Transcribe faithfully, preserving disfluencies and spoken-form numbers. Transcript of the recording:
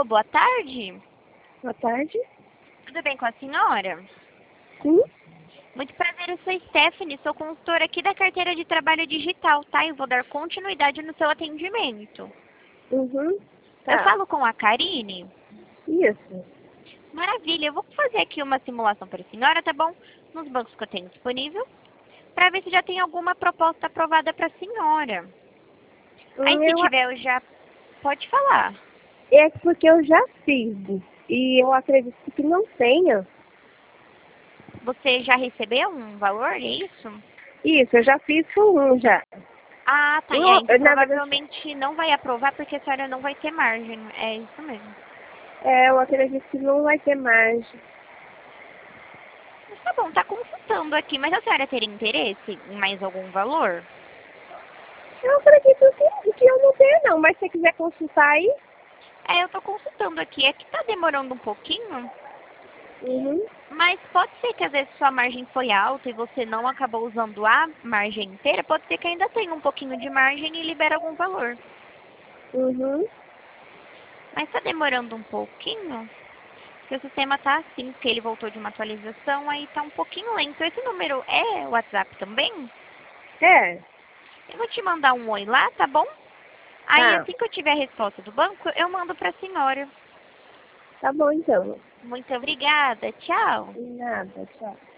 Alô, boa tarde. Boa tarde. Tudo bem com a senhora? Sim? Muito prazer, eu sou Stephanie, sou consultora aqui da carteira de trabalho digital, tá? Eu vou dar continuidade no seu atendimento. Uhum. Eu Tá. falo com a Karine? Isso. Maravilha, eu vou fazer aqui uma simulação para a senhora, tá bom? Nos bancos que eu tenho disponível, para ver se já tem alguma proposta aprovada para a senhora. Aí, Hum, se Eu, a- tiver, eu já... Pode falar. é porque eu já fiz. E eu acredito que não tenha. Você já recebeu um valor, é isso? Isso, eu já fiz com um já. Ah, tá. E Um, aí, então na verdade, provavelmente não vai aprovar porque a senhora não vai ter margem. É isso mesmo. é, eu acredito que não vai ter margem. Mas tá bom, tá consultando aqui. Mas a senhora teria interesse em mais algum valor? Eu acredito que, que eu não tenho não, mas se você quiser consultar aí. É, eu tô consultando aqui. É que tá demorando um pouquinho. Uhum. Mas pode ser que às vezes sua margem foi alta e você não acabou usando a margem inteira. Pode ser que ainda tenha um pouquinho de margem e libera algum valor. Uhum. Mas tá demorando um pouquinho. Porque o sistema tá assim, porque ele voltou de uma atualização, aí tá um pouquinho lento. Esse número é WhatsApp também? É. Eu vou te mandar um oi lá, tá bom? Aí Tá. assim que eu tiver a resposta do banco, eu mando pra senhora. Tá bom então. Muito obrigada, tchau. Nada, tchau.